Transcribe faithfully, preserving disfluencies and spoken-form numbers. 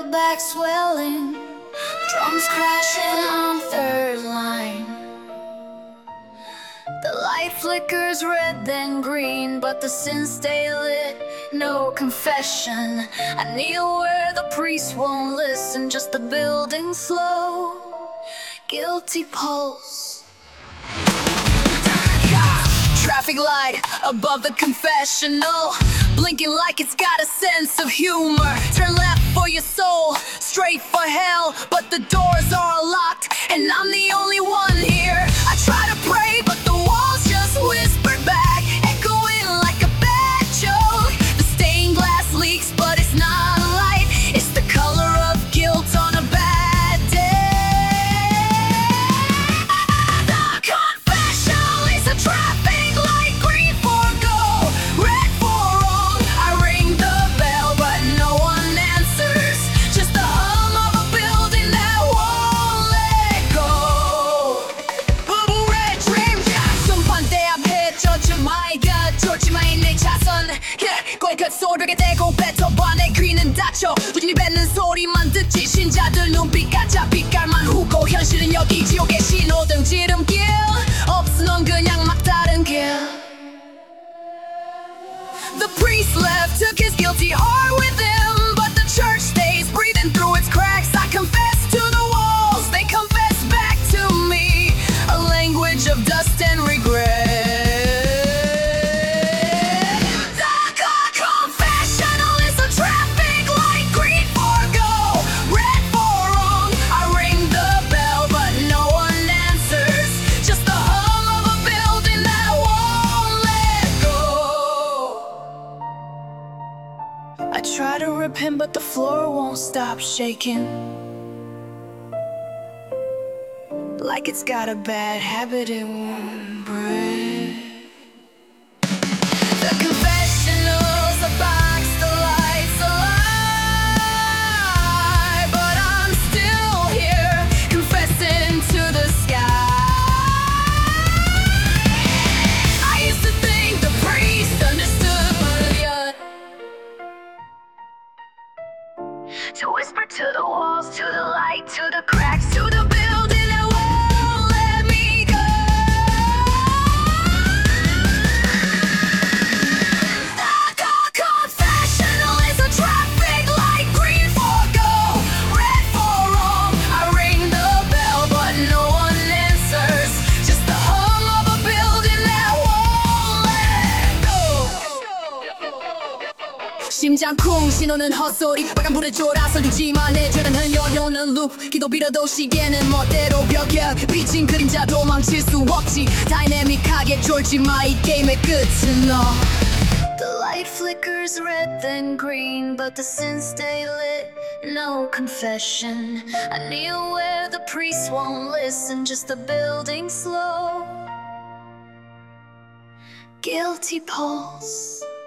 back swelling, drums crashing on third line. The light flickers red then green, but the sins stay lit, no confession. I kneel where the priest won't listen, just the building slow, guilty pulse. Traffic light above the confessional, blinking like it's got a sense of humor. Turn left for your soul, straight for hell, but the doors are locked and I'm the only one here. I try to pray, but the walls just whisper back, echoing like a bad joke. The stained glass leaks, but it's not light, it's the color of guilt on a bad day. The confessional is a traffic 소리가 되고 뱉어봐 내 귀는 닫혀 꾸준히 뱉는 소리만 듣지 신자들 눈빛 가짜 빛깔만 후고 현실은 여기 지옥의 신호등 지름길 없어 넌 그냥 막다른 길. The priest left, took his guilty heart with him, but the church stays breathing through its cracks. I confess to the walls, they confess back to me, a language of dust and regret. I try to repent, but the floor won't stop shaking, like it's got a bad habit, it won't break. The confessional's a box, the lights a lie, but I'm still here, confessing to the sky. I used to think the priest understood, but yet to whisper to the walls, to the light, to the cracks, to the building that won't let me go. The confessional is a traffic light, green for go, red for wrong. I ring the bell, but no one answers, just the hum of a building that won't let go. 심장 쿵 신호는 헛소리, 빨간 불에 졸아서 두지만 내 죄는 흘려오는 loop. 기도 빌어도 시계는 멋대로 벽에 비친 그림자 도망칠 수 없지. 다이내믹하게 쫄지 마, 이 게임의 끝은 너. The light flickers red then green, but the sins stay lit, no confession. I kneel where the priest won't listen, just the building slow, guilty pulse.